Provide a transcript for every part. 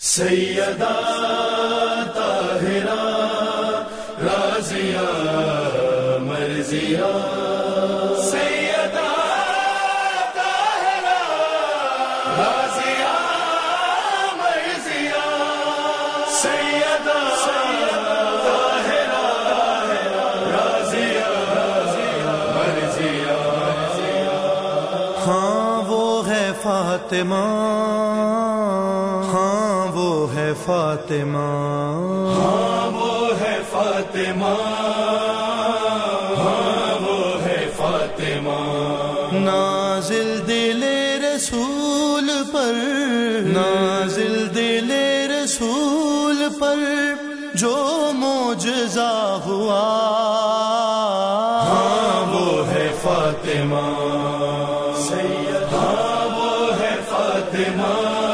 سیدہ طاہرہ رازیہ مرضیہ سیدہ طاہرہ رازیہ مرضیہ سیدہ طاہرہ رازیہ مرضیہ. ہاں وہ ہے فاطمہ، ہاں وہ ہے فاطمہ، ہاں وہ ہے فاطمہ، ہاں وہ ہے فاطمہ. نازل دل رسول پر، نازل دل رسول پر جو معجزہ ہوا، ہاں وہ ہے فاطمہ. سیدہ وہ ہے فاطمہ،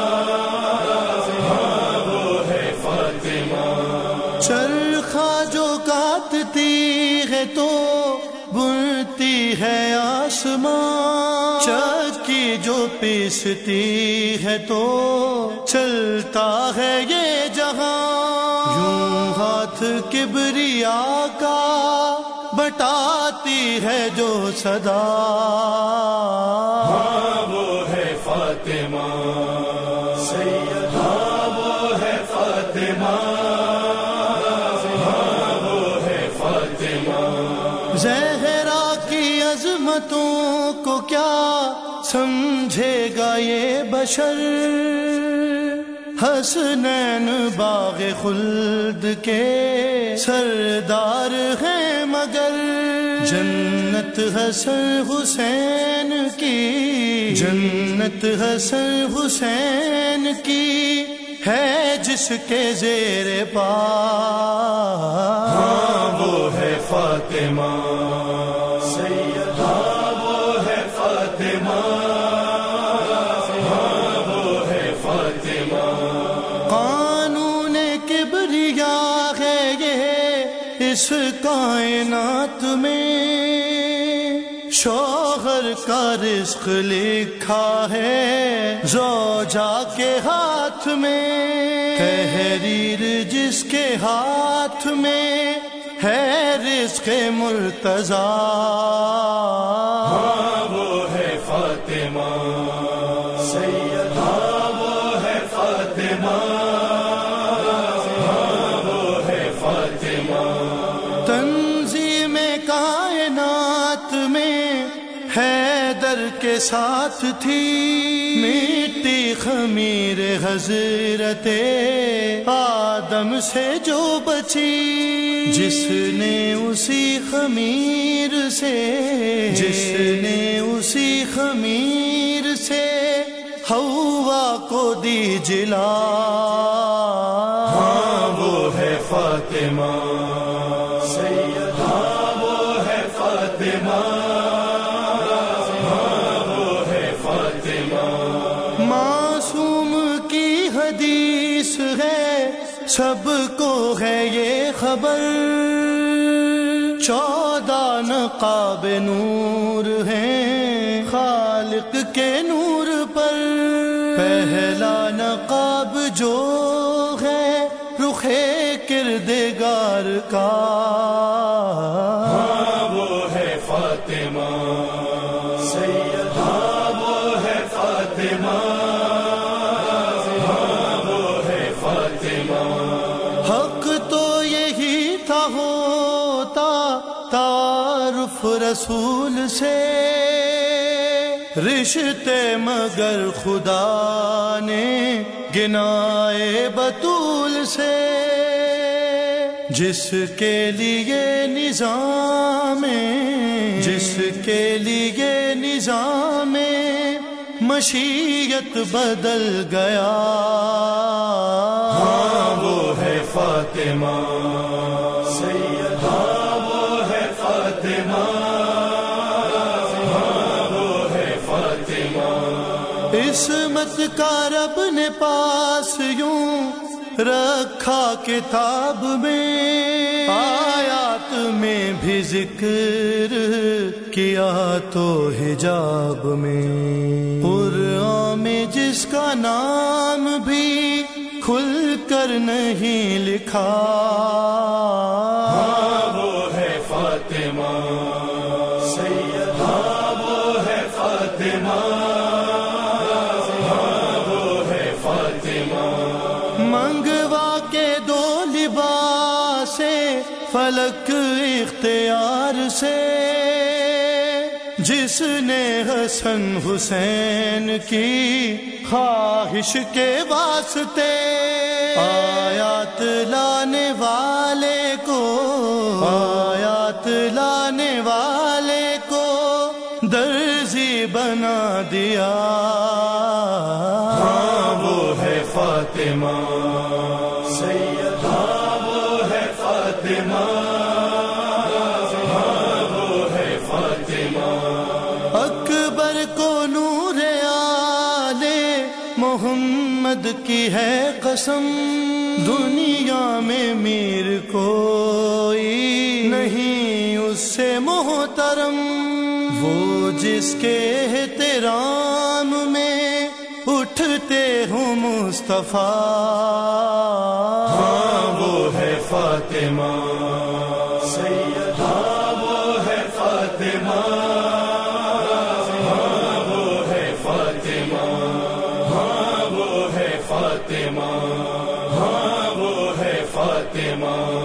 ہاں وہ ہے فاطمہ. چرخا جو کاٹتی ہے تو بنتی ہے آسمان، چکی جو پیستی ہے تو چلتا ہے یہ جہاں. یوں ہاتھ کبریا کا بٹاتی ہے جو صدا، ہاں وہ ہے فاطمہ. سیدہ وہ ہے فاطمہ، ہاں وہ ہے فاطمہ. زہرا کی عظمتوں کو کیا سمجھے گا یہ بشر، حسنین باغ خلد کے سردار ہیں مگر. جنت حسن حسین کی، جنت حسن حسین کی ہے جس کے زیر پا، ہاں وہ ہے فاطمہ. سیدہ وہ ہے فاطمہ، ہاں وہ ہے فاطمہ. قانون کبریا ہے یہ اس کائنات میں، شوہر کا رزق لکھا ہے زوجہ کے ہاتھ میں. تحریر جس کے ہاتھ میں ہے رزق مرتضی، ہاں وہ ہے فاطمہ. سیدہ وہ ہے فاطمہ، ہاں وہ ہے فاطمہ. تنظیم کائنات میں حیدر کے ساتھ تھی مٹی خمیر حضرت آدم سے جو بچی، جس نے اسی خمیر سے، جس نے اسی خمیر سے حوا کو دی جلا، ہاں وہ ہے فاطمہ. سیدہ وہ ہے فاطمہ، ہاں وہ ہے فاطمہ. معصوم کی حدیث ہے سب کو ہے یہ خبر، 14 نقاب نور ہیں خالق کے نور پر. پہلا نقاب جو ہے رخ کردگار کا، ہاں وہ ہے فاطمہ. سیدہ وہ ہے فاطمہ، ہاں وہ ہے فاطمہ. حق تو یہی تھا ہوتا تعارف رسول سے، رشتے مگر خدا نے گنائے بطول سے. جس کے لیے نظام، جس کے لیے نظام مشیت بدل گیا، ہاں وہ ہے فاطمہ. سیدہ وہ ہے فاطمہ، ہاں وہ ہے فاطمہ. عصمت کا رب نے پاس یوں رکھا کتاب میں، آیات میں بھی ذکر کیا تو حجاب میں، قرآن میں جس کا نام بھی کھل کر نہیں لکھا. ہاں وہ ہے فاطمہ سید، ہاں وہ ہے فاطمہ، ہاں وہ ہے فاطمہ. منگوا کے دو لباس فلک اختیار سے، جس نے حسن حسین کی خواہش کے واسطے آیات لانے والے کو، آیات لانے والے کو درزی بنا دیا. ہاں وہ ہے فاطمہ سید، ہاں وہ ہے فاطمہ، ہاں وہ ہے فاطمہ. اکبر کو نور آلے محمد کی ہے قسم، دنیا میں میر کوئی نہیں اس سے محترم. وہ جس کے احترام میں اٹھتے ہوں مصطفیٰ. ہاں وہ ہے فاطمہ سید، ہاں وہ ہے فاطمہ، ہاں وہ ہے فاطمہ، ہاں وہ ہے فاطمہ، ہاں وہ ہے فاطمہ.